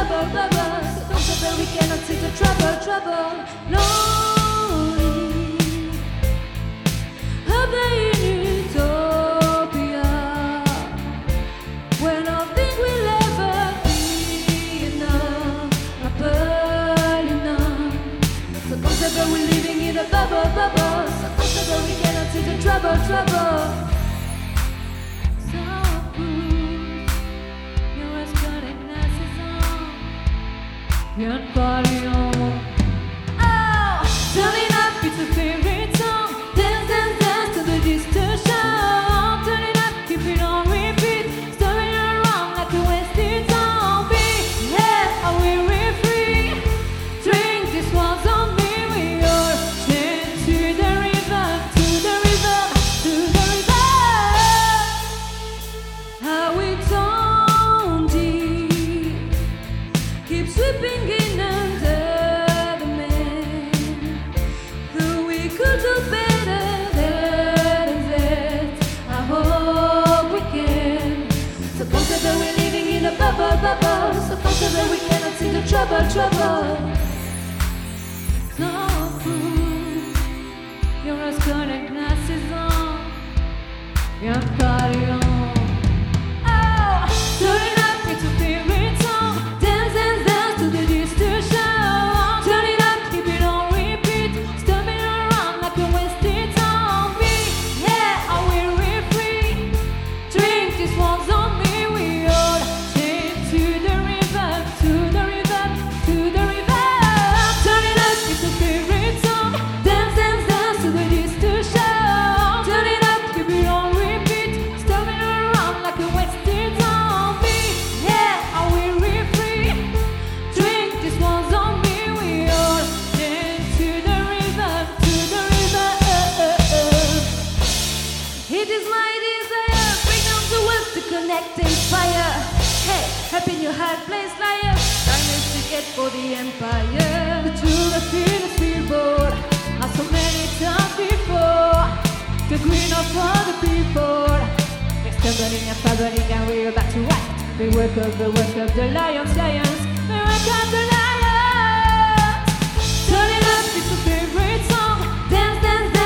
bubble, bubble. So don't say that we cannot see the trouble, trouble. Lonely, a day in utopia, where nothing will ever be enough, happy enough. So don't say that we're living in a bubble, bubble. So don't say that we cannot see the trouble, trouble. Can't party on. Oh, turning up, it's a favorite song. Dance, dance, dance to the distortion. Turn it up, keep it on repeat. Stirring around like a wasted zombie. Yeah, are we free? Drink this one's on me. We all chant to the rhythm, to the rhythm, to the rhythm. How it's on deep, keep sweeping in under the man. Though we could do better than that, I hope we can. So consider we're living in a bubble, bubble. So consider we cannot see the trouble, trouble. So cool, your eyes connect glasses on. Your body on. Oh, turn it up, it's a favorite song. Dance, dance, dance to the distortion. Turn it up, keep it on repeat. Stirring around like a wasted zombie. Yeah, are we free? Drink this one's on me. We all chant to the rhythm, to the rhythm, to the rhythm. Turn it up, it's a favorite song. Dance, dance, dance to the distortion. Turn it up, keep it on repeat. Stirring around like a wasted zombie. Yeah, are we free? Drink this one's on me. We all dance to the rhythm, to the rhythm. It is my desire, bring down the world to connect, inspire. Hey, happy new heart, place liar. Darkness to get for the empire. The true the feel bored, as so many times before. The green of all the people. We're stumbling and fabricating and we're about to act. We work of the lions, lions. We work of the lions. Turn it up, it's a favorite song. Dance, dance, dance.